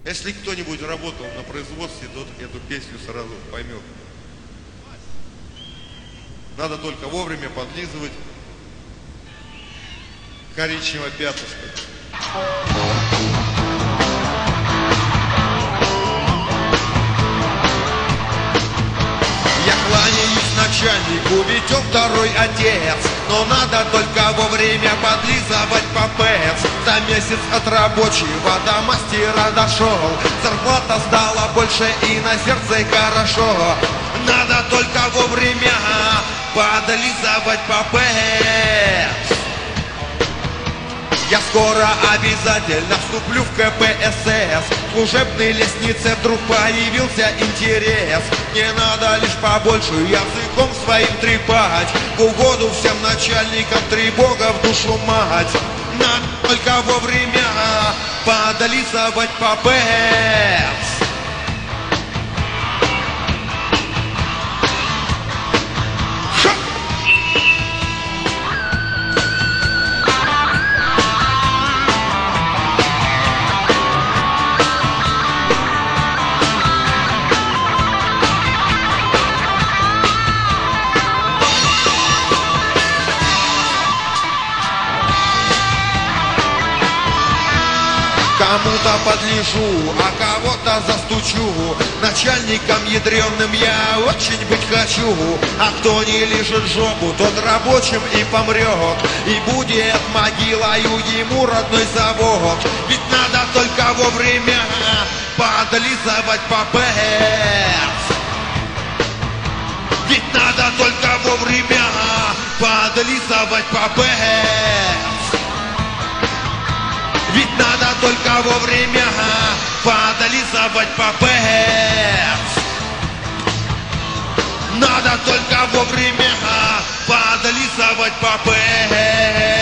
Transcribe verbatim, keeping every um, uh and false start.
Если кто-нибудь работал на производстве, тот эту песню сразу поймет. Надо только вовремя подлизывать коричневое пятнышко. Я кланяюсь начальнику, ведь он второй отец. Но надо только вовремя подлизывать попец. За месяц от рабочего до мастера дошел. Зарплата стала больше и на сердце хорошо. Надо только вовремя подлизывать попец. Я скоро обязательно вступлю в ка пэ эс эс. В служебной лестнице вдруг появился интерес. Не надо лишь побольше языком своим трепать. В угоду всем начальникам тревога в душу мать. Надо только вовремя подлизывать попец. Кому-то подлежу, а кого-то застучу. Начальником ядреным я очень быть хочу. А кто не лежит жопу, тот рабочим и помрет. И будет могилою ему родной завод. Ведь надо только вовремя подлизывать попец. Ведь надо только вовремя подлизывать попец. Ведь надо только вовремя подлизывать попец. Надо только вовремя подлизывать попец.